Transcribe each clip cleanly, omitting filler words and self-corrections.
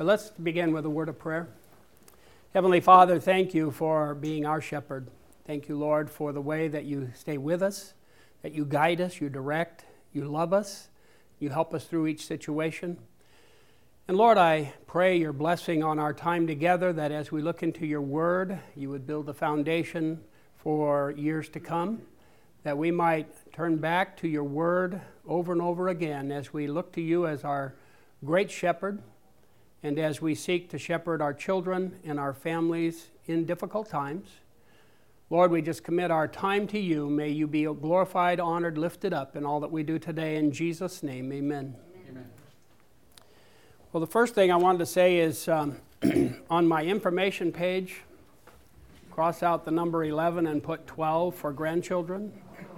But let's begin with a word of prayer. Heavenly Father, thank you for being our shepherd. Thank you, Lord, for the way that you stay with us, that you guide us, you direct, you love us, you help us through each situation. And Lord, I pray your blessing on our time together, that as we look into your word, you would build the foundation for years to come, that we might turn back to your word over and over again as we look to you as our great shepherd, and as we seek to shepherd our children and our families in difficult times. Lord, we just commit our time to you. May you be glorified, honored, lifted up in all that we do today. In Jesus' name, amen. Amen. Well, the first thing I wanted to say is on my information page, cross out the number 11 and put 12 for grandchildren.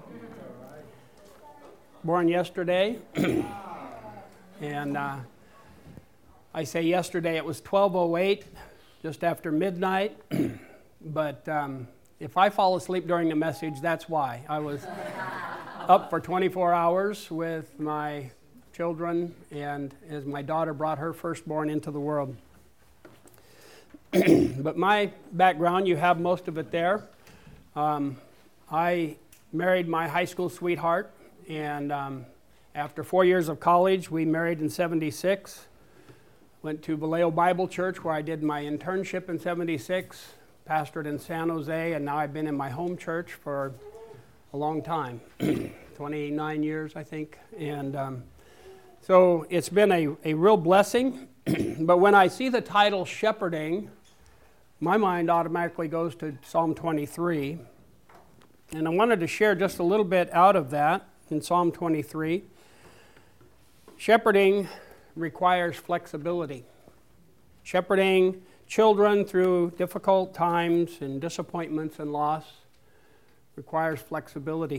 Born yesterday. And I say yesterday, it was 12:08, just after midnight. But if I fall asleep during the message, that's why. I was up for 24 hours with my children, and as my daughter brought her firstborn into the world. But my background, you have most of it there. I married my high school sweetheart, and after 4 years of college, we married in 76. Went to Vallejo Bible Church, where I did my internship in 76, pastored in San Jose, and now I've been in my home church for a long time, 29 years, I think. And so it's been a real blessing. But when I see the title Shepherding, my mind automatically goes to Psalm 23. And I wanted to share just a little bit out of that in Psalm 23. Shepherding requires flexibility. Shepherding children through difficult times and disappointments and loss requires flexibility.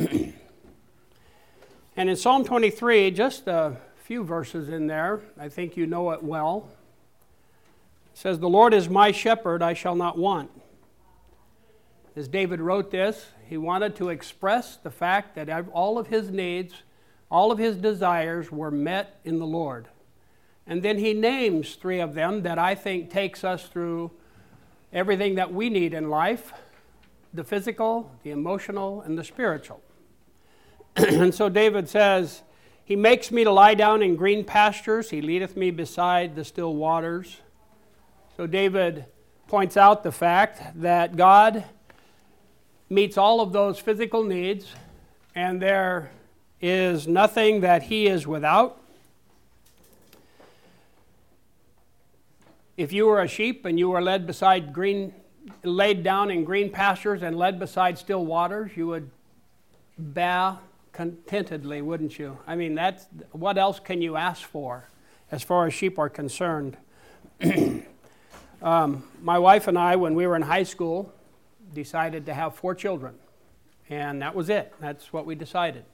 And in Psalm 23, just a few verses in there, I think you know it well. It says, "The Lord is my shepherd, I shall not want." As David wrote this, he wanted to express the fact that all of his needs, all of his desires were met in the Lord. And then he names three of them that I think takes us through everything that we need in life: the physical, the emotional, and the spiritual. And so David says, "He makes me to lie down in green pastures. He leadeth me beside the still waters." So David points out the fact that God meets all of those physical needs, and there is nothing that he is without. If you were a sheep and you were laid down in green pastures and led beside still waters, you would bow contentedly, wouldn't you? I mean, what else can you ask for as far as sheep are concerned? My wife and I, when we were in high school, decided to have 4 children. And that was it. That's what we decided.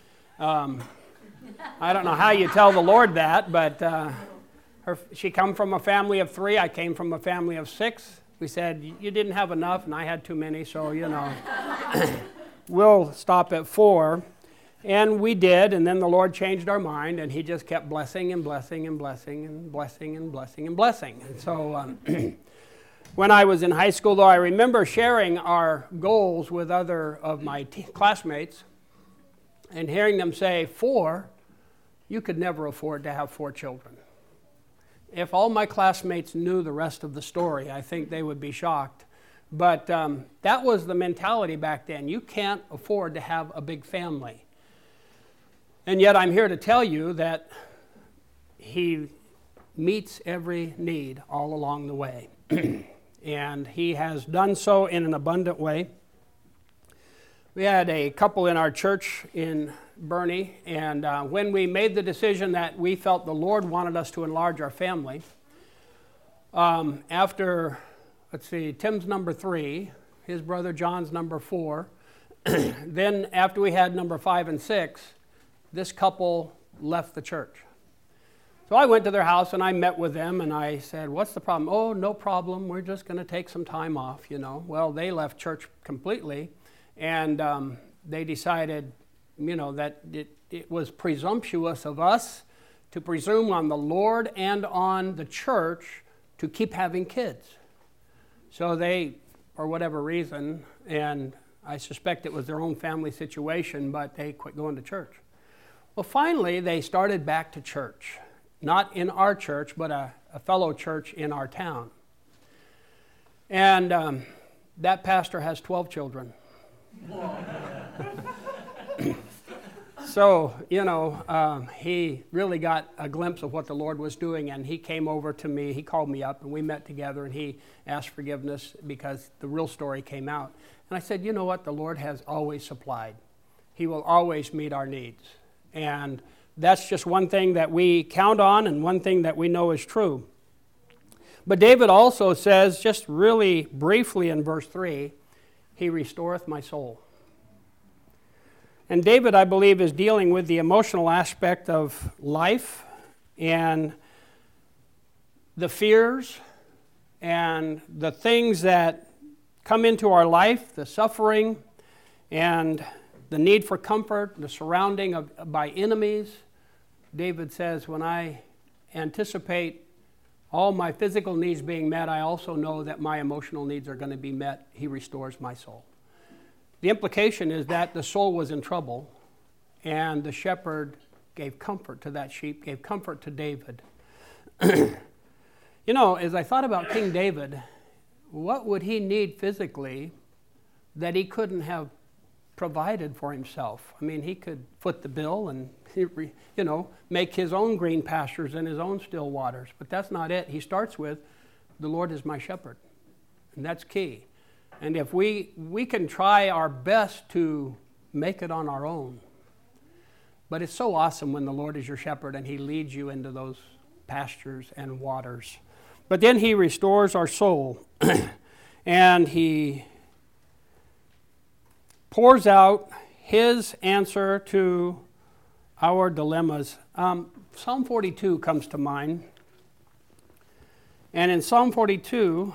I don't know how you tell the Lord that, but she come from a family of 3. I came from a family of 6. We said, you didn't have enough, and I had too many, so, we'll stop at 4. And we did, and then the Lord changed our mind, and he just kept blessing and blessing and blessing and blessing and blessing and blessing. And so when I was in high school, though, I remember sharing our goals with other of my classmates and hearing them say, 4, you could never afford to have 4 children. If all my classmates knew the rest of the story, I think they would be shocked. But that was the mentality back then. You can't afford to have a big family. And yet I'm here to tell you that he meets every need all along the way. And he has done so in an abundant way. We had a couple in our church in Boerne, and when we made the decision that we felt the Lord wanted us to enlarge our family, after, Tim's number 3, his brother John's number 4, then after we had number 5 and 6, this couple left the church. So I went to their house and I met with them and I said, "What's the problem?" "Oh, no problem. We're just going to take some time off, Well, they left church completely, and they decided, that it was presumptuous of us to presume on the Lord and on the church to keep having kids. So they, for whatever reason, and I suspect it was their own family situation, but they quit going to church. Well, finally, they started back to church. Not in our church, but a fellow church in our town. And that pastor has 12 children. So, he really got a glimpse of what the Lord was doing, and he came over to me. He called me up, and we met together, and he asked forgiveness because the real story came out. And I said, you know what? The Lord has always supplied. He will always meet our needs. And that's just one thing that we count on and one thing that we know is true. But David also says, just really briefly in verse 3, he restoreth my soul. And David, I believe, is dealing with the emotional aspect of life and the fears and the things that come into our life, the suffering and the need for comfort, the surrounding by enemies. David says, when I anticipate all my physical needs being met, I also know that my emotional needs are going to be met. He restores my soul. The implication is that the soul was in trouble, and the shepherd gave comfort to that sheep, gave comfort to David. As I thought about King David, what would he need physically that he couldn't have provided for himself? I mean, he could foot the bill and, make his own green pastures and his own still waters. But that's not it. He starts with, the Lord is my shepherd. And that's key. And if we can try our best to make it on our own. But it's so awesome when the Lord is your shepherd and he leads you into those pastures and waters. But then he restores our soul. And he pours out his answer to our dilemmas. Psalm 42 comes to mind. And in Psalm 42,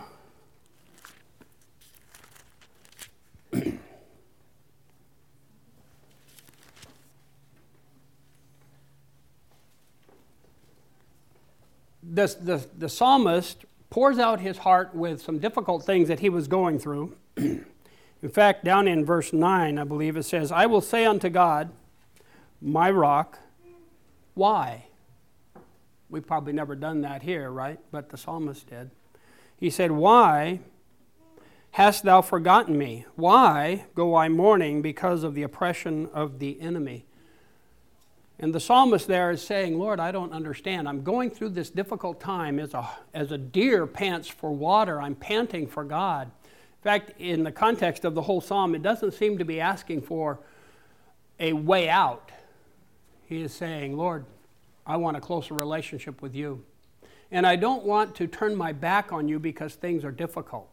the psalmist pours out his heart with some difficult things that he was going through. In fact, down in verse 9, I believe it says, I will say unto God, my rock, why? We've probably never done that here, right? But the psalmist did. He said, why hast thou forgotten me? Why go I mourning because of the oppression of the enemy? And the psalmist there is saying, Lord, I don't understand. I'm going through this difficult time as a deer pants for water. I'm panting for God. In fact, in the context of the whole psalm, it doesn't seem to be asking for a way out. He is saying, Lord, I want a closer relationship with you. And I don't want to turn my back on you because things are difficult.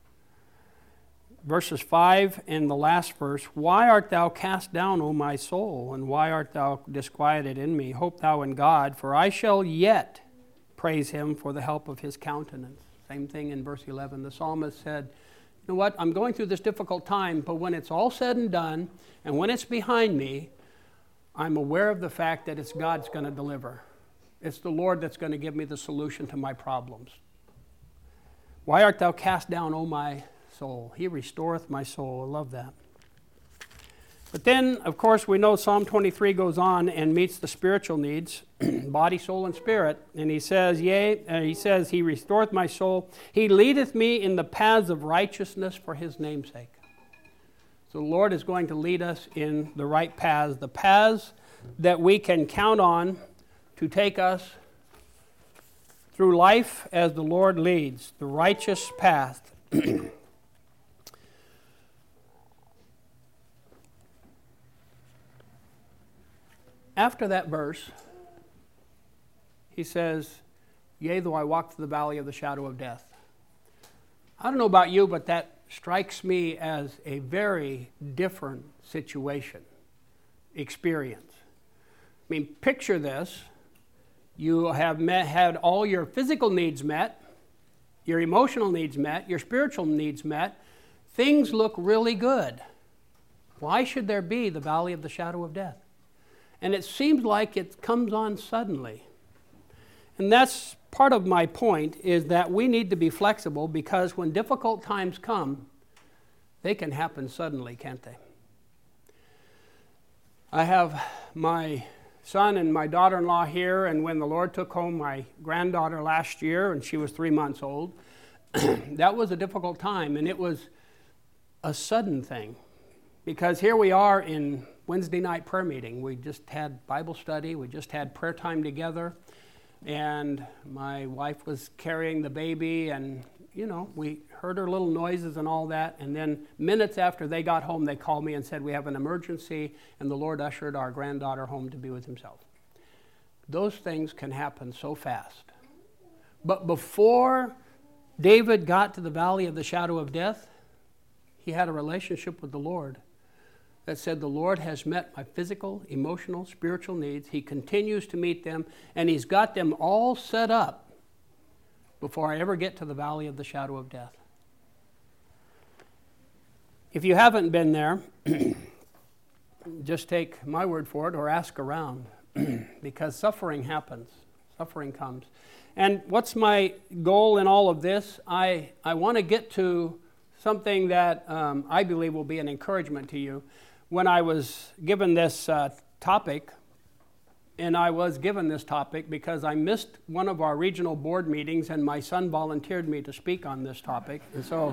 Verses 5 and the last verse, why art thou cast down, O my soul, and why art thou disquieted in me? Hope thou in God, for I shall yet praise him for the help of his countenance. Same thing in verse 11. The psalmist said, you know what, I'm going through this difficult time, but when it's all said and done, and when it's behind me, I'm aware of the fact that it's God's going to deliver. It's the Lord that's going to give me the solution to my problems. Why art thou cast down, O my soul? He restoreth my soul. I love that. But then, of course, we know Psalm 23 goes on and meets the spiritual needs, body, soul, and spirit. And he says, he restoreth my soul. He leadeth me in the paths of righteousness for his name's sake. So the Lord is going to lead us in the right paths, the paths that we can count on to take us through life as the Lord leads, the righteous path. After that verse, he says, yea, though I walk through the valley of the shadow of death. I don't know about you, but that strikes me as a very different situation, experience. I mean, picture this. You have had all your physical needs met, your emotional needs met, your spiritual needs met. Things look really good. Why should there be the valley of the shadow of death? And it seems like it comes on suddenly. And that's part of my point, is that we need to be flexible, because when difficult times come, they can happen suddenly, can't they? I have my son and my daughter-in-law here, and when the Lord took home my granddaughter last year, and she was 3 months old, that was a difficult time, and it was a sudden thing. Because here we are in Wednesday night prayer meeting. We just had Bible study, we just had prayer time together, and my wife was carrying the baby, and we heard her little noises and all that, and then minutes after they got home, they called me and said, we have an emergency, and the Lord ushered our granddaughter home to be with himself. Those things can happen so fast. But before David got to the valley of the shadow of death, he had a relationship with the Lord that said, the Lord has met my physical, emotional, spiritual needs. He continues to meet them, and he's got them all set up before I ever get to the valley of the shadow of death. If you haven't been there, just take my word for it or ask around, because suffering happens, suffering comes. And what's my goal in all of this? I want to get to something that I believe will be an encouragement to you. When I was given this topic, and I was given this topic because I missed one of our regional board meetings, and my son volunteered me to speak on this topic. And so,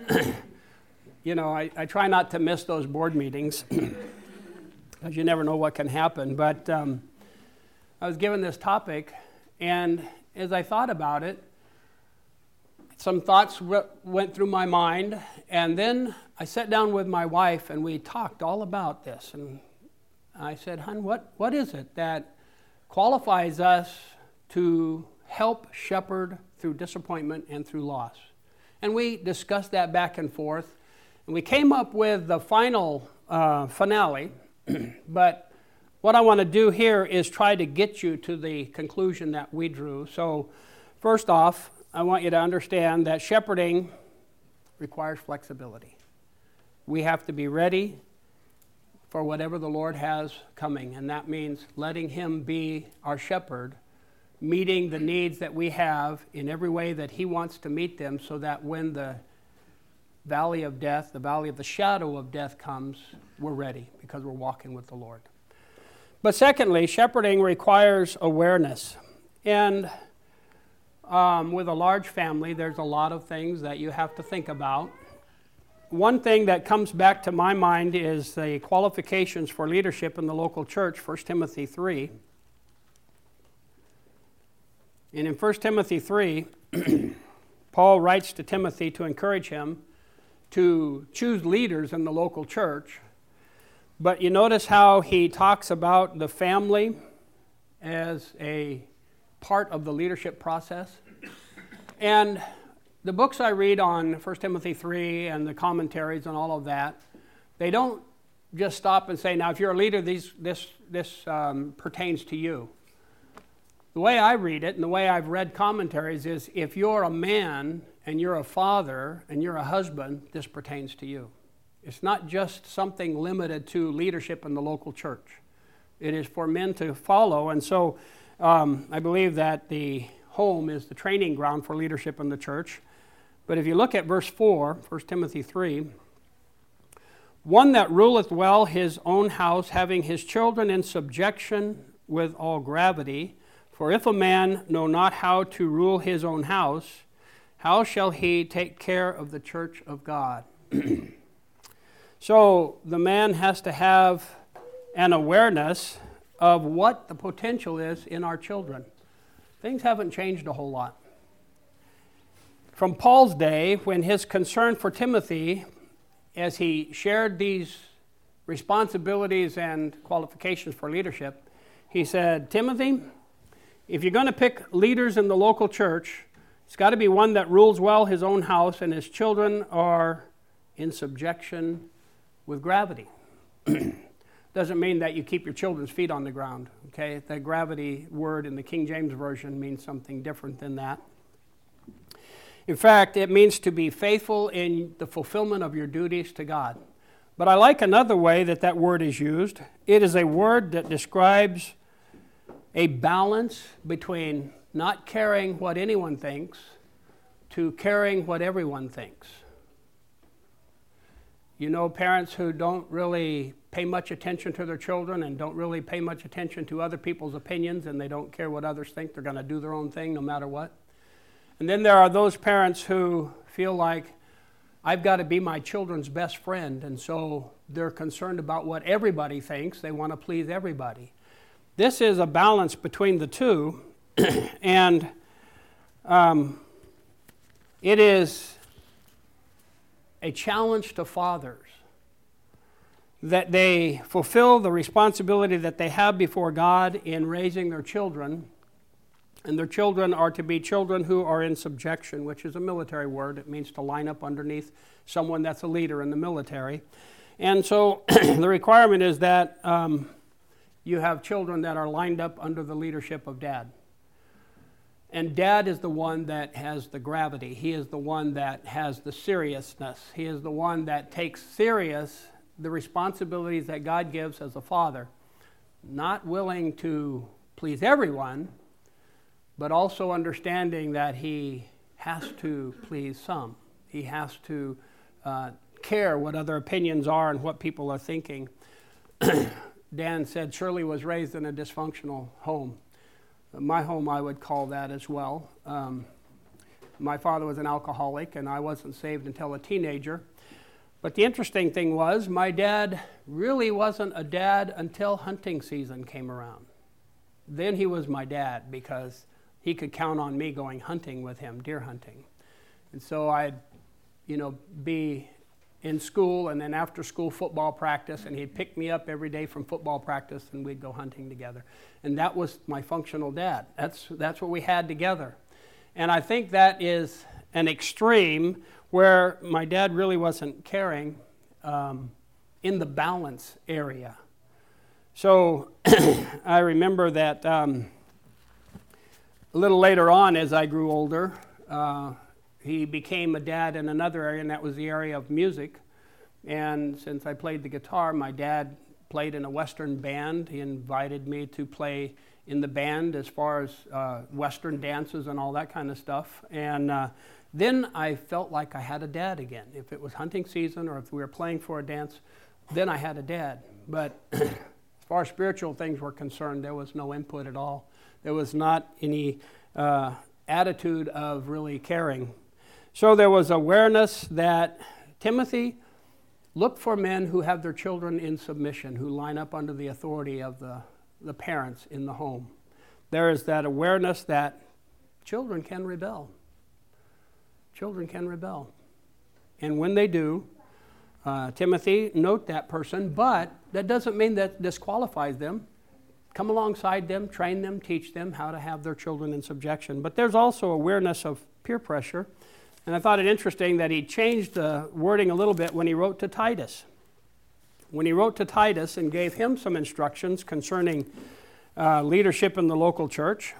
I try not to miss those board meetings, because you never know what can happen. But I was given this topic, and as I thought about it, some thoughts went through my mind, and then I sat down with my wife, and we talked all about this. And I said, hon, what is it that qualifies us to help shepherd through disappointment and through loss? And we discussed that back and forth, and we came up with the final finale. But what I want to do here is try to get you to the conclusion that we drew. So first off, I want you to understand that shepherding requires flexibility. We have to be ready for whatever the Lord has coming, and that means letting him be our shepherd, meeting the needs that we have in every way that he wants to meet them, so that when the valley of death, the valley of the shadow of death comes, we're ready because we're walking with the Lord. But secondly, shepherding requires awareness. And with a large family, there's a lot of things that you have to think about. One thing that comes back to my mind is the qualifications for leadership in the local church, 1 Timothy 3. And in 1 Timothy 3, Paul writes to Timothy to encourage him to choose leaders in the local church. But you notice how he talks about the family as a part of the leadership process. And the books I read on 1 Timothy 3 and the commentaries and all of that, they don't just stop and say, now if you're a leader, this pertains to you. The way I read it and the way I've read commentaries is, if you're a man and you're a father and you're a husband, this pertains to you. It's not just something limited to leadership in the local church. It is for men to follow. And so I believe that the home is the training ground for leadership in the church. But if you look at verse 4, 1 Timothy 3, one that ruleth well his own house, having his children in subjection with all gravity. For if a man know not how to rule his own house, how shall he take care of the church of God? So the man has to have an awareness of what the potential is in our children. Things haven't changed a whole lot. From Paul's day, when his concern for Timothy, as he shared these responsibilities and qualifications for leadership, he said, Timothy, if you're going to pick leaders in the local church, it's got to be one that rules well his own house and his children are in subjection with gravity. Doesn't mean that you keep your children's feet on the ground, okay? The gravity word in the King James Version means something different than that. In fact, it means to be faithful in the fulfillment of your duties to God. But I like another way that word is used. It is a word that describes a balance between not caring what anyone thinks to caring what everyone thinks. You know, parents who don't really pay much attention to their children and don't really pay much attention to other people's opinions, and they don't care what others think. They're going to do their own thing no matter what. And then there are those parents who feel like, I've got to be my children's best friend, and so they're concerned about what everybody thinks. They want to please everybody. This is a balance between the two, and it is a challenge to fathers that they fulfill the responsibility that they have before God in raising their children. And their children are to be children who are in subjection, which is a military word. It means to line up underneath someone that's a leader in the military. And so the requirement is that you have children that are lined up under the leadership of dad. And dad is the one that has the gravity. He is the one that has the seriousness. He is the one that takes serious the responsibilities that God gives as a father. Not willing to please everyone, but also understanding that he has to please some. He has to care what other opinions are and what people are thinking. Dan said Shirley was raised in a dysfunctional home. My home, I would call that as well. My father was an alcoholic, and I wasn't saved until a teenager. But the interesting thing was, my dad really wasn't a dad until hunting season came around. Then he was my dad because he could count on me going hunting with him, deer hunting. And so I'd, be in school and then after school football practice, and he'd pick me up every day from football practice and we'd go hunting together. And that was my functional dad. That's what we had together. And I think that is an extreme where my dad really wasn't caring in the balance area. So I remember that a little later on as I grew older, he became a dad in another area, and that was the area of music. And since I played the guitar, my dad played in a Western band. He invited me to play in the band as far as Western dances and all that kind of stuff. And then I felt like I had a dad again. If it was hunting season or if we were playing for a dance, then I had a dad. But as far as spiritual things were concerned, there was no input at all. There was not any attitude of really caring. So there was awareness that, Timothy, look for men who have their children in submission, who line up under the authority of the parents in the home. There is that awareness that children can rebel. Children can rebel. And when they do, Timothy, note that person, but that doesn't mean that disqualifies them. Come alongside them, train them, teach them how to have their children in subjection. But there's also awareness of peer pressure. And I thought it interesting that he changed the wording a little bit when he wrote to Titus. When he wrote to Titus and gave him some instructions concerning leadership in the local church.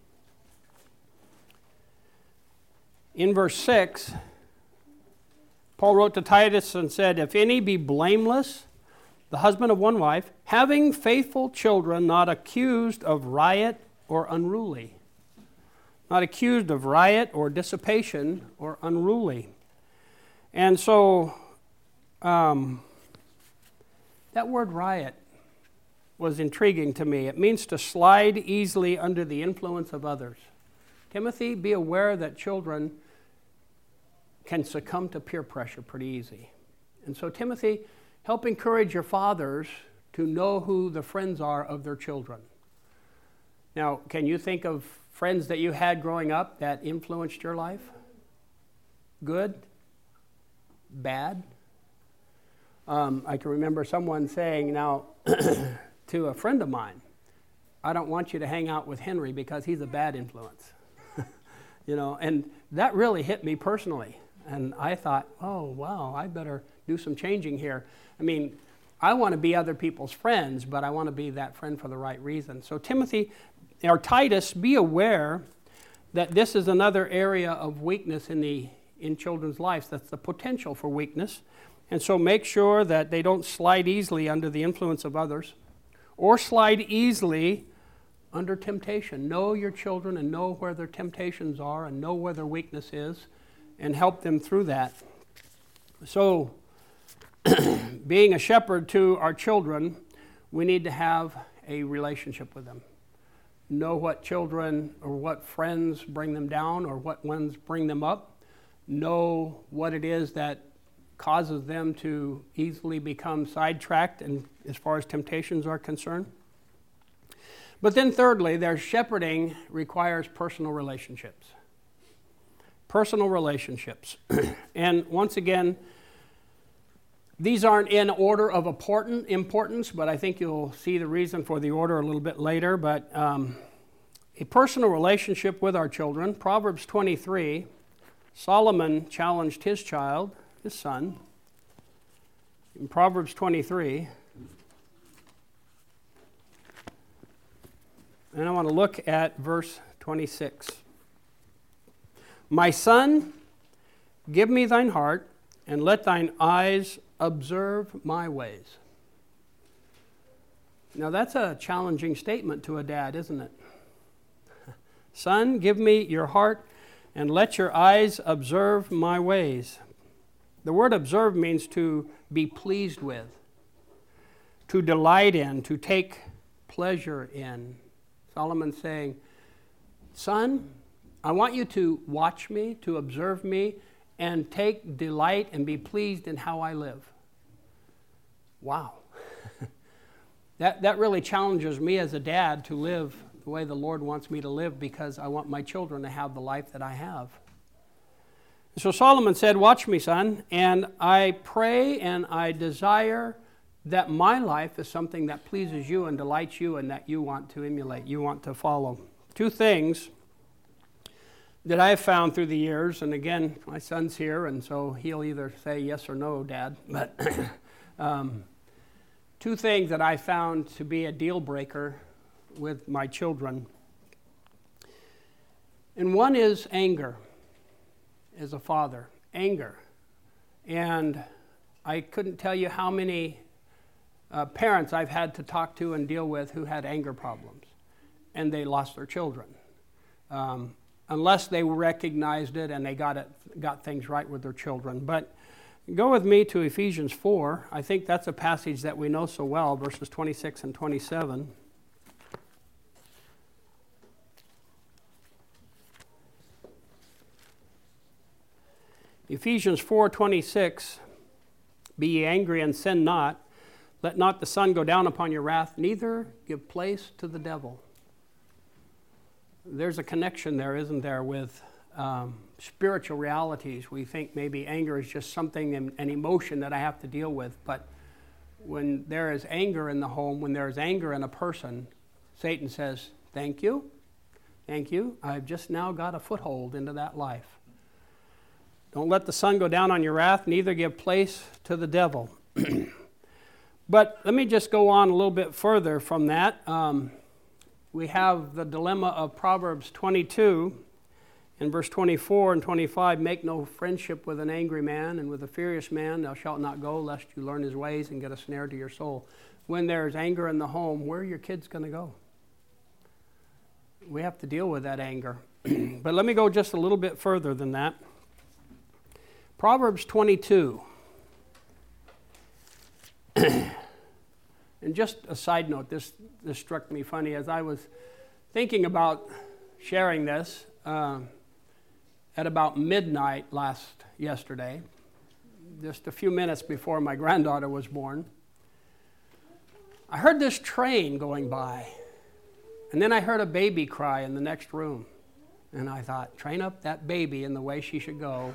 In verse 6, Paul wrote to Titus and said, "If any be blameless, the husband of one wife, having faithful children, not accused of riot or unruly." Not accused of riot or dissipation or unruly. And so that word riot was intriguing to me. It means to slide easily under the influence of others. Timothy, be aware that children can succumb to peer pressure pretty easy. And so Timothy, help encourage your fathers to know who the friends are of their children. Now, can you think of friends that you had growing up that influenced your life? Good? Bad? I can remember someone saying now to a friend of mine, "I don't want you to hang out with Henry because he's a bad influence." And that really hit me personally. And I thought, oh, wow, I better do some changing here. I mean, I want to be other people's friends, but I want to be that friend for the right reason. So Timothy, or Titus, be aware that this is another area of weakness in children's lives. That's the potential for weakness. And so make sure that they don't slide easily under the influence of others or slide easily under temptation. Know your children and know where their temptations are and know where their weakness is and help them through that. So, being a shepherd to our children, we need to have a relationship with them. Know what children or what friends bring them down or what ones bring them up. Know what it is that causes them to easily become sidetracked and as far as temptations are concerned. But then thirdly, their shepherding requires personal relationships. Personal relationships. And once again, these aren't in order of importance, but I think you'll see the reason for the order a little bit later. But a personal relationship with our children. Proverbs 23, Solomon challenged his son, in Proverbs 23. And I want to look at verse 26. My son, give me thine heart, and let thine eyes observe my ways. Now that's a challenging statement to a dad, isn't it? Son, give me your heart, and let your eyes observe my ways. The word observe means to be pleased with, to delight in, to take pleasure in. Solomon's saying, son, I want you to watch me, to observe me, and take delight and be pleased in how I live. Wow. That really challenges me as a dad to live the way the Lord wants me to live, because I want my children to have the life that I have. So Solomon said, watch me, son, and I pray and I desire that my life is something that pleases you and delights you and that you want to emulate, you want to follow. Two things that I have found through the years, and again, my son's here, and so he'll either say yes or no, Dad, but two things that I found to be a deal breaker with my children. And one is anger as a father, anger. And I couldn't tell you how many parents I've had to talk to and deal with who had anger problems, and they lost their children. Unless they recognized it and they got things right with their children. But go with me to Ephesians 4. I think that's a passage that we know so well, verses 26 and 27. Ephesians 4:26, be ye angry and sin not. Let not the sun go down upon your wrath, neither give place to the devil. There's a connection there, isn't there, with spiritual realities. We think maybe anger is just something, an emotion that I have to deal with. But when there is anger in the home, when there is anger in a person, Satan says, thank you. I've just now got a foothold into that life. Don't let the sun go down on your wrath, neither give place to the devil. But let me just go on a little bit further from that. We have the dilemma of Proverbs 22 in verse 24 and 25. Make no friendship with an angry man, and with a furious man thou shalt not go, lest you learn his ways and get a snare to your soul. When there's anger in the home, where are your kids going to go? We have to deal with that anger. But let me go just a little bit further than that. Proverbs 22. And just a side note, this struck me funny as I was thinking about sharing this at about midnight yesterday, just a few minutes before my granddaughter was born. I heard this train going by, and then I heard a baby cry in the next room. And I thought, train up that baby in the way she should go.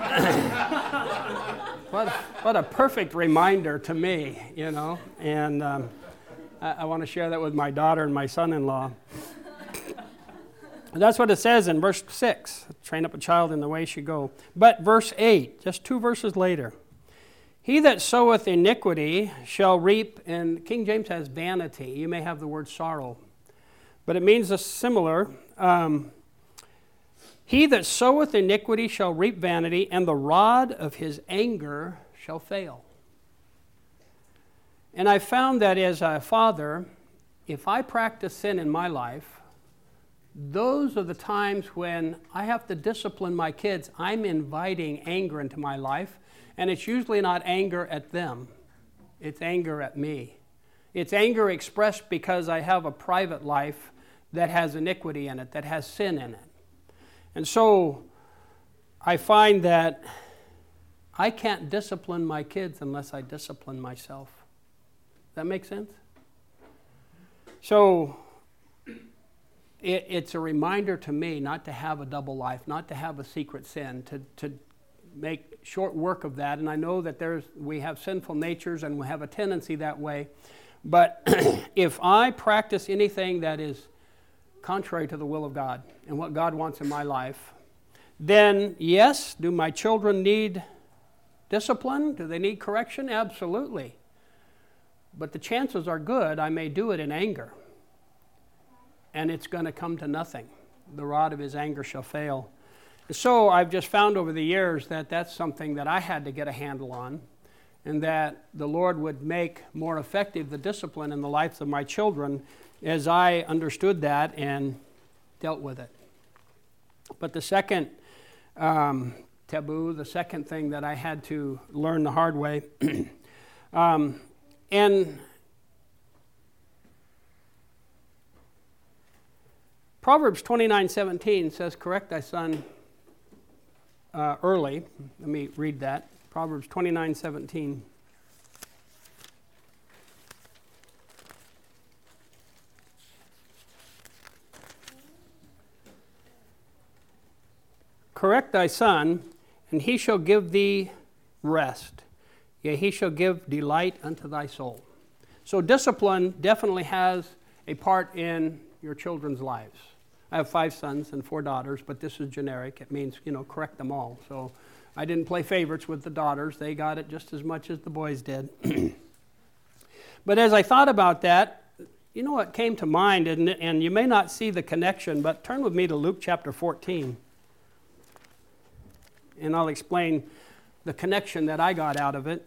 What a perfect reminder to me, you know. And I want to share that with my daughter and my son-in-law. And that's what it says in verse 6. Train up a child in the way he should go. But verse 8, just 2 verses later. He that soweth iniquity shall reap, and King James has vanity. You may have the word sorrow. But it means a similar... He that soweth iniquity shall reap vanity, and the rod of his anger shall fail. And I found that as a father, if I practice sin in my life, those are the times when I have to discipline my kids. I'm inviting anger into my life, and it's usually not anger at them. It's anger at me. It's anger expressed because I have a private life that has iniquity in it, that has sin in it. And so I find that I can't discipline my kids unless I discipline myself. Does that make sense? So it's a reminder to me not to have a double life, not to have a secret sin, to make short work of that. And I know that we have sinful natures and we have a tendency that way. But if I practice anything that is contrary to the will of God and what God wants in my life, then yes, do my children need discipline? Do they need correction? Absolutely. But the chances are good I may do it in anger. And it's going to come to nothing. The rod of his anger shall fail. So I've just found over the years that that's something that I had to get a handle on, and that the Lord would make more effective the discipline in the lives of my children as I understood that and dealt with it. But the second taboo, the second thing that I had to learn the hard way, and Proverbs 29:17 says, correct thy son early. Let me read that. Proverbs 29:17. Correct thy son, and he shall give thee rest. Yea, he shall give delight unto thy soul. So discipline definitely has a part in your children's lives. I have 5 sons and 4 daughters, but this is generic. It means, correct them all. So I didn't play favorites with the daughters. They got it just as much as the boys did. But as I thought about that, what came to mind, and you may not see the connection, but turn with me to Luke chapter 14. And I'll explain the connection that I got out of it.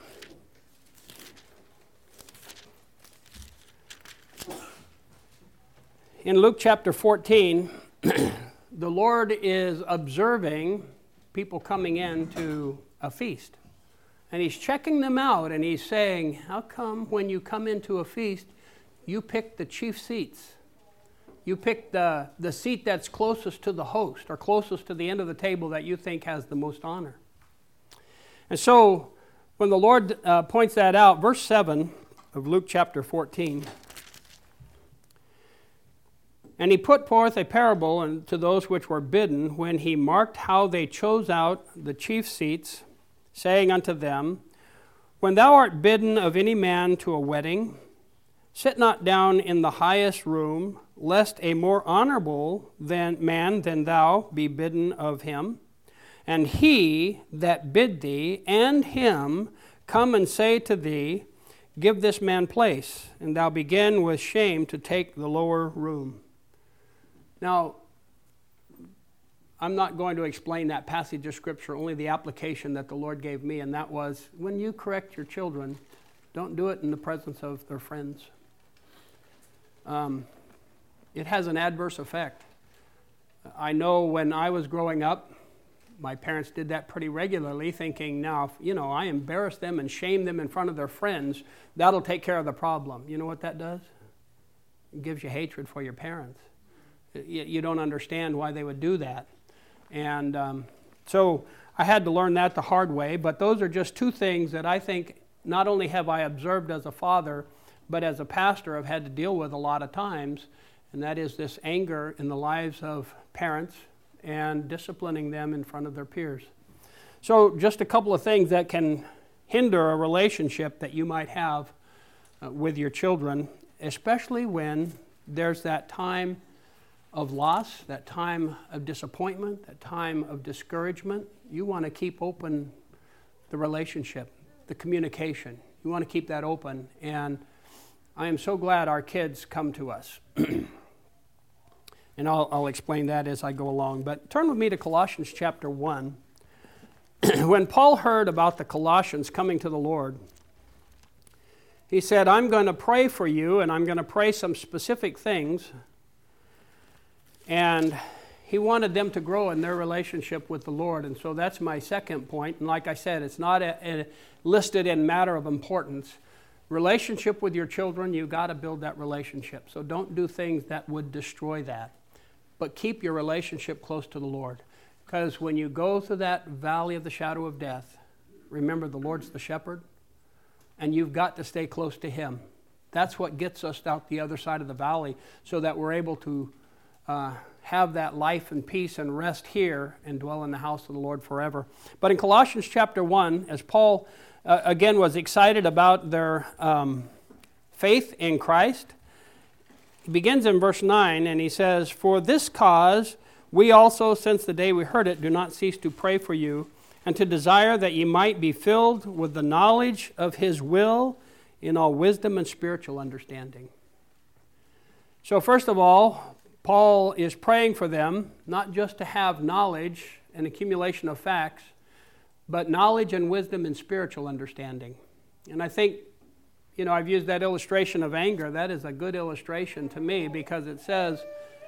In Luke chapter 14, the Lord is observing people coming into a feast. And he's checking them out, and he's saying, how come when you come into a feast, you pick the chief seats? You pick the seat that's closest to the host or closest to the end of the table that you think has the most honor. And so when the Lord points that out, verse 7 of Luke chapter 14, and he put forth a parable unto those which were bidden, when he marked how they chose out the chief seats, saying unto them, when thou art bidden of any man to a wedding, sit not down in the highest room, lest a more honorable man than thou be bidden of him. And he that bid thee and him come and say to thee, give this man place, and thou begin with shame to take the lower room. Now, I'm not going to explain that passage of Scripture, only the application that the Lord gave me, and that was, when you correct your children, don't do it in the presence of their friends. It has an adverse effect. I know when I was growing up, my parents did that pretty regularly, thinking, now, if, I embarrass them and shame them in front of their friends, that'll take care of the problem. You know what that does? It gives you hatred for your parents. You don't understand why they would do that. And so I had to learn that the hard way, but those are just 2 things that I think not only have I observed as a father, but as a pastor I've had to deal with a lot of times, and that is this anger in the lives of parents and disciplining them in front of their peers. So just a couple of things that can hinder a relationship that you might have with your children, especially when there's that time of loss, that time of disappointment, that time of discouragement. You want to keep open the relationship, the communication. You want to keep that open. And I am so glad our kids come to us. And I'll explain that as I go along. But turn with me to Colossians chapter 1. When Paul heard about the Colossians coming to the Lord, he said, I'm going to pray for you, and I'm going to pray some specific things. And he wanted them to grow in their relationship with the Lord. And so that's my second point. And like I said, it's not listed in matter of importance. Relationship with your children, you've got to build that relationship. So don't do things that would destroy that. But keep your relationship close to the Lord. Because when you go through that valley of the shadow of death, remember the Lord's the shepherd, and you've got to stay close to him. That's what gets us out the other side of the valley, so that we're able to have that life and peace and rest here and dwell in the house of the Lord forever. But in Colossians chapter 1, as Paul again was excited about their faith in Christ, he begins in verse 9, and he says, For this cause we also, since the day we heard it, do not cease to pray for you, and to desire that ye might be filled with the knowledge of his will in all wisdom and spiritual understanding. So first of all, Paul is praying for them, not just to have knowledge and accumulation of facts, but knowledge and wisdom and spiritual understanding. And I think, I've used that illustration of anger. That is a good illustration to me, because it says,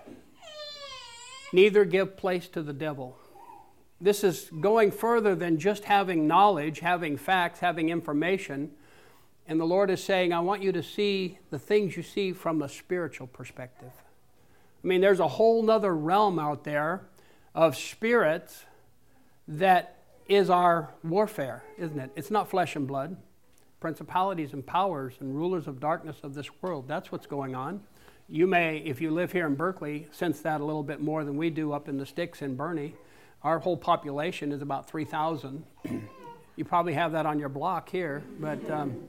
neither give place to the devil. This is going further than just having knowledge, having facts, having information. And the Lord is saying, I want you to see the things you see from a spiritual perspective. I mean, there's a whole nother realm out there of spirits that is our warfare, isn't it? It's not flesh and blood. Principalities and powers and rulers of darkness of this world. That's what's going on. You may, if you live here in Berkeley, sense that a little bit more than we do up in the sticks in Bernie. Our whole population is about 3,000. You probably have that on your block here, but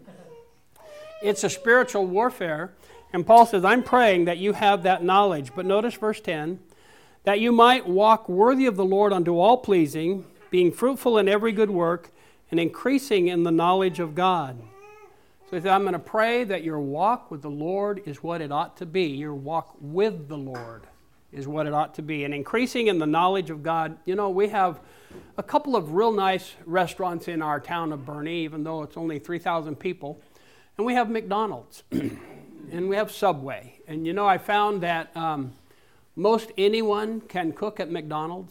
it's a spiritual warfare. And Paul says, I'm praying that you have that knowledge. But notice verse 10, that you might walk worthy of the Lord unto all pleasing, being fruitful in every good work, and increasing in the knowledge of God. So he said, I'm going to pray that your walk with the Lord is what it ought to be. Your walk with the Lord is what it ought to be. And increasing in the knowledge of God. We have a couple of real nice restaurants in our town of Bernie, even though it's only 3,000 people. And we have McDonald's. And we have Subway. And I found that most anyone can cook at McDonald's.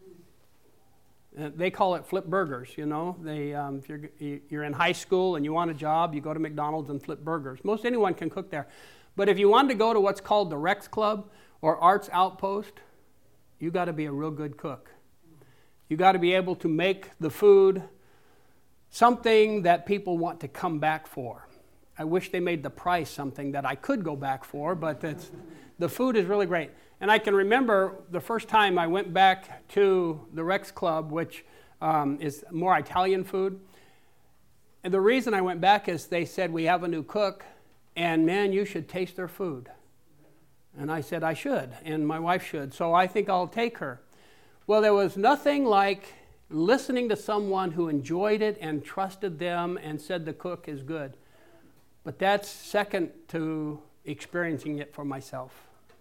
They call it flip burgers, if you're in high school and you want a job, you go to McDonald's and flip burgers. Most anyone can cook there. But if you want to go to what's called the Rex Club or Arts Outpost, you got to be a real good cook. You got to be able to make the food something that people want to come back for. I wish they made the price something that I could go back for, but the food is really great. And I can remember the first time I went back to the Rex Club, which is more Italian food. And the reason I went back is they said, we have a new cook, and man, you should taste their food. And I said, I should, and my wife should, so I think I'll take her. Well, there was nothing like listening to someone who enjoyed it and trusted them and said the cook is good. But that's second to experiencing it for myself.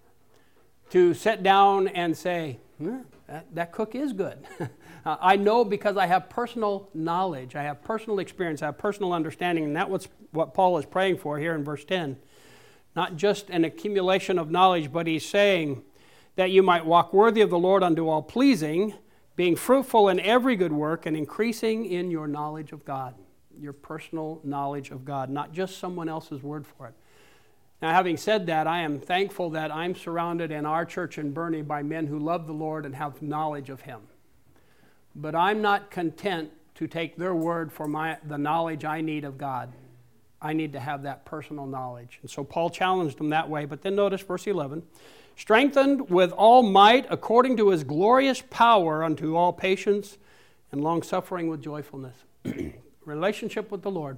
To sit down and say, that cook is good. I know because I have personal knowledge, I have personal experience, I have personal understanding, and that's what Paul is praying for here in verse 10. Not just an accumulation of knowledge, but he's saying that you might walk worthy of the Lord unto all pleasing, being fruitful in every good work, and increasing in your knowledge of God, your personal knowledge of God, not just someone else's word for it. Now, having said that, I am thankful that I'm surrounded in our church in Bernie by men who love the Lord and have knowledge of Him. But I'm not content to take their word for the knowledge I need of God. I need to have that personal knowledge. And so Paul challenged them that way. But then notice verse 11. Strengthened with all might according to His glorious power unto all patience and long-suffering with joyfulness. Relationship with the Lord.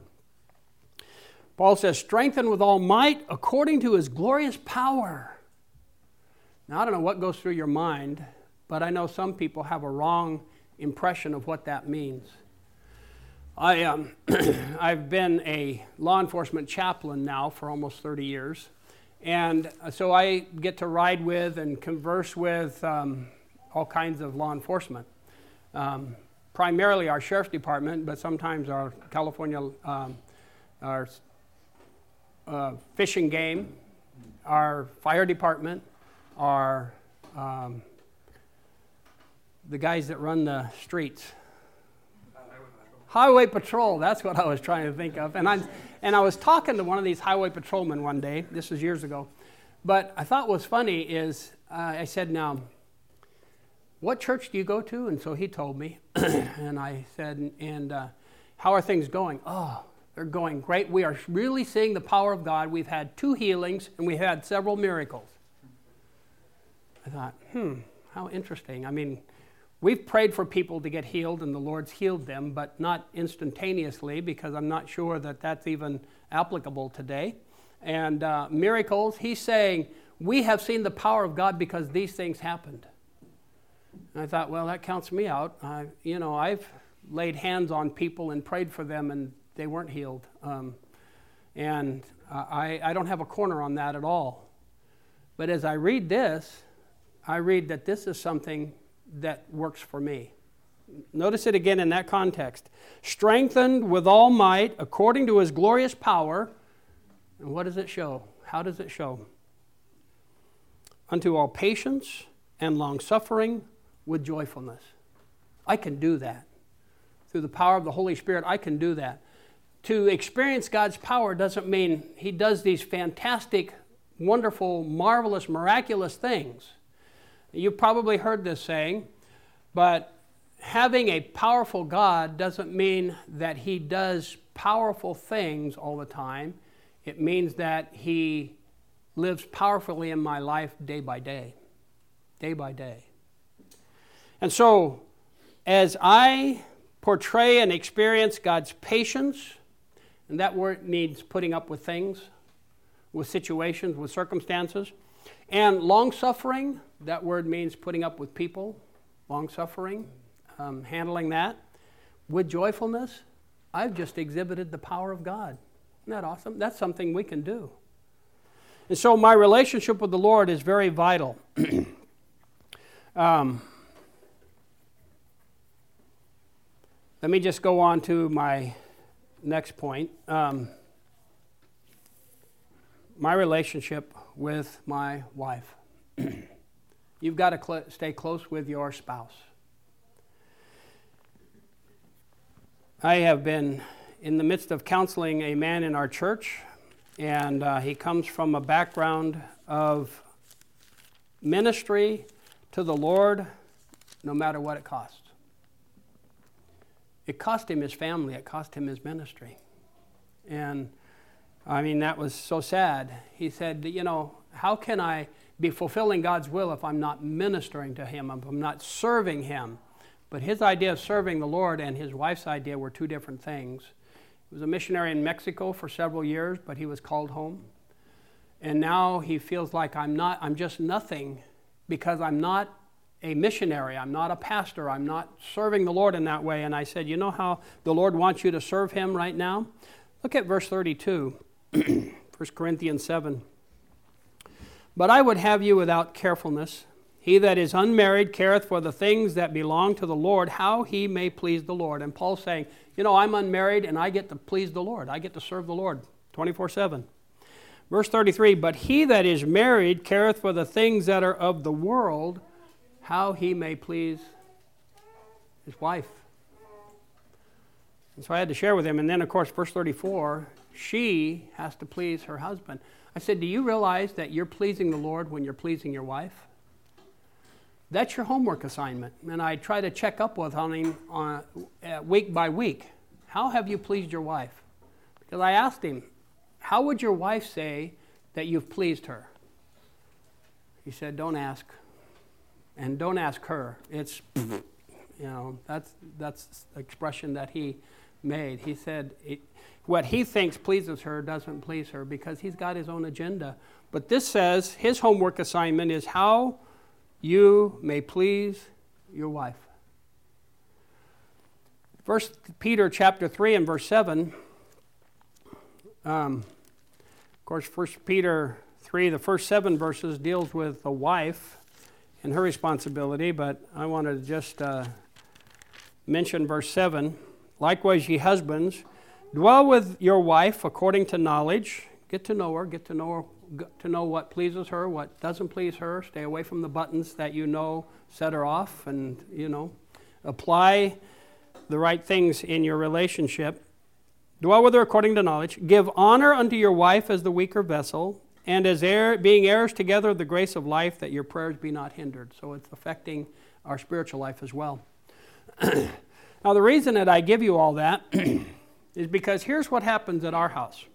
Paul says, strengthened with all might according to His glorious power. Now, I don't know what goes through your mind, but I know some people have a wrong impression of what that means. I've been a law enforcement chaplain now for almost 30 years. And so I get to ride with and converse with all kinds of law enforcement. Primarily our sheriff's department, but sometimes our California, our Fish and Game, our fire department, our the guys that run the streets. Highway Patrol, that's what I was trying to think of. And I was talking to one of these highway patrolmen one day, this was years ago, but I thought what was funny is I said, now, what church do you go to? And so he told me, and I said, and how are things going? Oh, they're going great. We are really seeing the power of God. We've had 2 healings, and we've had several miracles. I thought, how interesting. I mean, we've prayed for people to get healed, and the Lord's healed them, but not instantaneously, because I'm not sure that that's even applicable today. And miracles, he's saying, we have seen the power of God because these things happened. And I thought, well, that counts me out. I've laid hands on people and prayed for them, and they weren't healed. And I don't have a corner on that at all. But as I read this, I read that this is something that works for me. Notice it again in that context. Strengthened with all might according to his glorious power. And what does it show? How does it show? Unto all patience and long-suffering with joyfulness. I can do that. Through the power of the Holy Spirit, I can do that. To experience God's power doesn't mean he does these fantastic, wonderful, marvelous, miraculous things. You've probably heard this saying, but having a powerful God doesn't mean that he does powerful things all the time. It means that he lives powerfully in my life day by day. Day by day. And so, as I portray and experience God's patience, and that word means putting up with things, with situations, with circumstances, and long-suffering, that word means putting up with people, long-suffering, handling that. With joyfulness, I've just exhibited the power of God. Isn't that awesome? That's something we can do. And so my relationship with the Lord is very vital. Let me just go on to my next point. My relationship with my wife. You've got to stay close with your spouse. I have been in the midst of counseling a man in our church, and he comes from a background of ministry to the Lord no matter what it costs. It cost him his family. It cost him his ministry. And, that was so sad. He said, how can I be fulfilling God's will if I'm not ministering to him, if I'm not serving him? But his idea of serving the Lord and his wife's idea were 2 different things. He was a missionary in Mexico for several years, but he was called home. And now he feels like I'm just nothing because I'm not a missionary, I'm not a pastor, I'm not serving the Lord in that way. And I said, you know how the Lord wants you to serve him right now? Look at verse 32, 1 Corinthians 7. But I would have you without carefulness. He that is unmarried careth for the things that belong to the Lord, how he may please the Lord. And Paul's saying, I'm unmarried and I get to please the Lord. I get to serve the Lord 24/7. Verse 33, but he that is married careth for the things that are of the world, how he may please his wife. And so I had to share with him. And then, of course, verse 34, she has to please her husband. I said, do you realize that you're pleasing the Lord when you're pleasing your wife? That's your homework assignment. And I try to check up with him week by week. How have you pleased your wife? Because I asked him, how would your wife say that you've pleased her? He said, don't ask. And don't ask her. It's, that's the expression that he made. He said what he thinks pleases her doesn't please her because he's got his own agenda. But this says his homework assignment is how you may please your wife. 1 Peter chapter 3 and verse 7. Of course, 1 Peter 3, the first 7 verses deals with the wife and her responsibility, but I wanted to just mention verse 7. Likewise, ye husbands, dwell with your wife according to knowledge, Get to know her, get to know what pleases her, what doesn't please her. Stay away from the buttons that you know set her off, and, apply the right things in your relationship. Dwell with her according to knowledge. Give honor unto your wife as the weaker vessel, and as being heirs together of the grace of life, that your prayers be not hindered. So it's affecting our spiritual life as well. Now, the reason that I give you all that is because here's what happens at our house.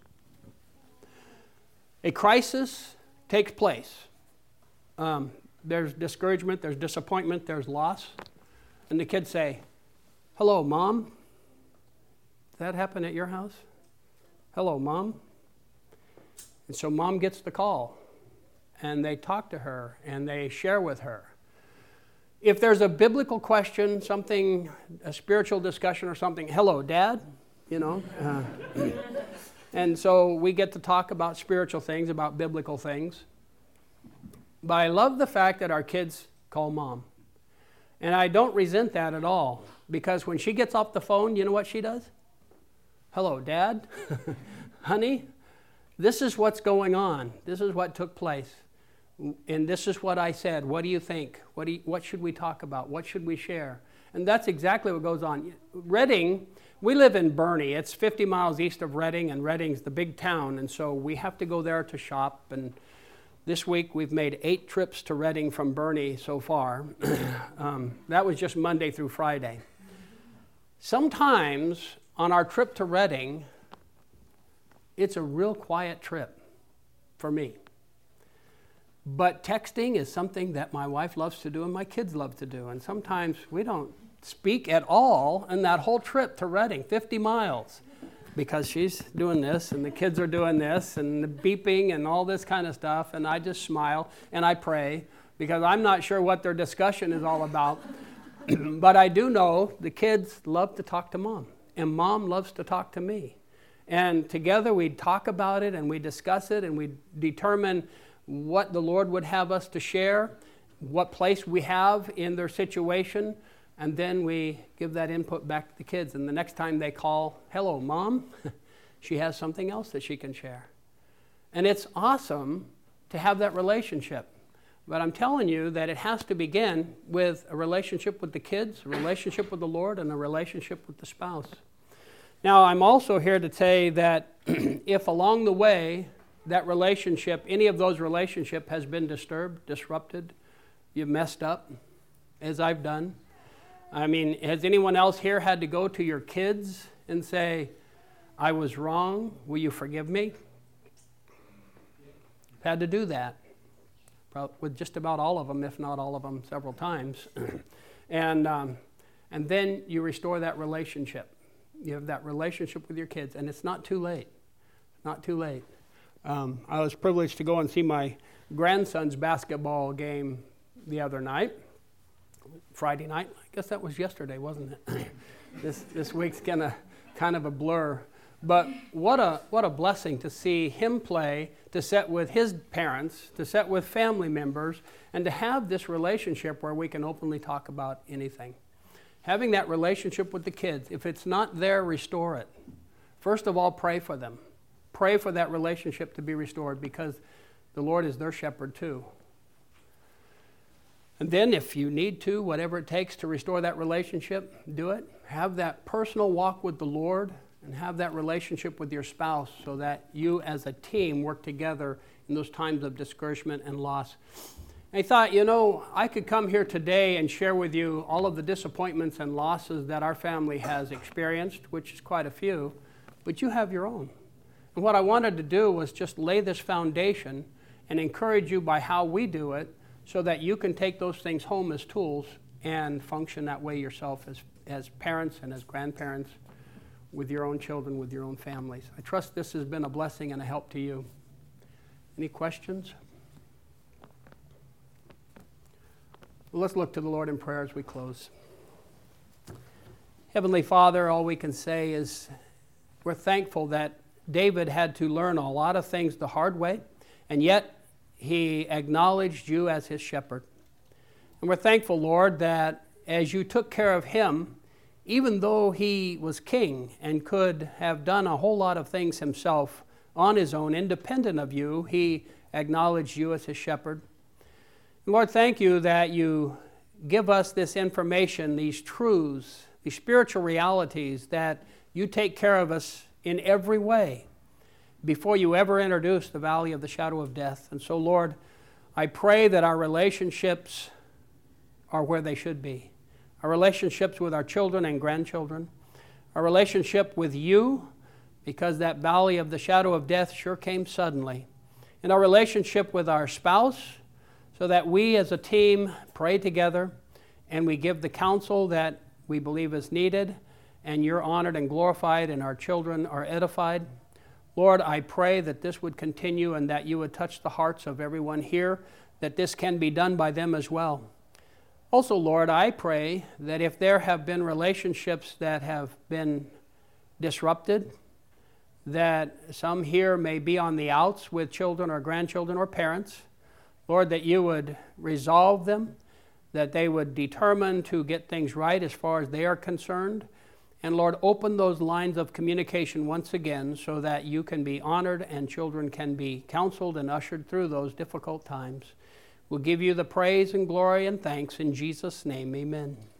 A crisis takes place. There's discouragement, there's disappointment, there's loss. And the kids say, "Hello, Mom." Did that happen at your house? "Hello, Mom." And so Mom gets the call, and they talk to her, and they share with her. If there's a biblical question, something, a spiritual discussion or something, "Hello, Dad," And so we get to talk about spiritual things, about biblical things. But I love the fact that our kids call Mom. And I don't resent that at all, because when she gets off the phone, you know what she does? "Hello, Dad." "Honey, this is what's going on. This is what took place. And this is what I said. What do you think? What should we talk about? What should we share?" And that's exactly what goes on. Redding, we live in Boerne. It's 50 miles east of Redding, and Redding's the big town, and so we have to go there to shop. And this week we've made 8 trips to Redding from Boerne so far. That was just Monday through Friday. Sometimes on our trip to Redding, it's a real quiet trip for me. But texting is something that my wife loves to do and my kids love to do. And sometimes we don't speak at all in that whole trip to Redding, 50 miles, because she's doing this and the kids are doing this and the beeping and all this kind of stuff. And I just smile and I pray, because I'm not sure what their discussion is all about. But I do know the kids love to talk to Mom, and Mom loves to talk to me. And together we talk about it and we discuss it and we determine what the Lord would have us to share, what place we have in their situation, and then we give that input back to the kids. And the next time they call, "Hello, Mom," she has something else that she can share. And it's awesome to have that relationship. But I'm telling you that it has to begin with a relationship with the kids, a relationship with the Lord, and a relationship with the spouse. Now, I'm also here to say that if along the way that relationship, any of those relationships has been disturbed, disrupted, you've messed up, as I've done. I mean, has anyone else here had to go to your kids and say, "I was wrong, will you forgive me?" Had to do that with just about all of them, if not all of them, several times. And then you restore that relationship. You have that relationship with your kids, and it's not too late. Not too late. I was privileged to go and see my grandson's basketball game the other night, Friday night. I guess that was yesterday, wasn't it? This week's kind of a blur. But what a blessing to see him play, to sit with his parents, to sit with family members, and to have this relationship where we can openly talk about anything. Having that relationship with the kids, if it's not there, restore it. First of all, pray for them. Pray for that relationship to be restored, because the Lord is their shepherd too. And then if you need to, whatever it takes to restore that relationship, do it. Have that personal walk with the Lord and have that relationship with your spouse, so that you as a team work together in those times of discouragement and loss. I thought, I could come here today and share with you all of the disappointments and losses that our family has experienced, which is quite a few, but you have your own. And what I wanted to do was just lay this foundation and encourage you by how we do it, so that you can take those things home as tools and function that way yourself as parents and as grandparents, with your own children, with your own families. I trust this has been a blessing and a help to you. Any questions? Well, let's look to the Lord in prayer as we close. Heavenly Father, all we can say is we're thankful that David had to learn a lot of things the hard way, and yet he acknowledged you as his shepherd. And we're thankful, Lord, that as you took care of him, even though he was king and could have done a whole lot of things himself on his own, independent of you. He acknowledged you as his shepherd. And Lord, thank you that you give us this information, these truths, these spiritual realities, that you take care of us in every way before you ever introduce the valley of the shadow of death. And so, Lord, I pray that our relationships are where they should be. Our relationships with our children and grandchildren, our relationship with you, because that valley of the shadow of death sure came suddenly, and our relationship with our spouse, so that we as a team pray together and we give the counsel that we believe is needed, and you're honored and glorified and our children are edified. Lord, I pray that this would continue and that you would touch the hearts of everyone here, that this can be done by them as well. Also, Lord, I pray that if there have been relationships that have been disrupted, that some here may be on the outs with children or grandchildren or parents, Lord, that you would resolve them, that they would determine to get things right as far as they are concerned. And Lord, open those lines of communication once again so that you can be honored and children can be counseled and ushered through those difficult times. We'll give you the praise and glory and thanks in Jesus' name. Amen.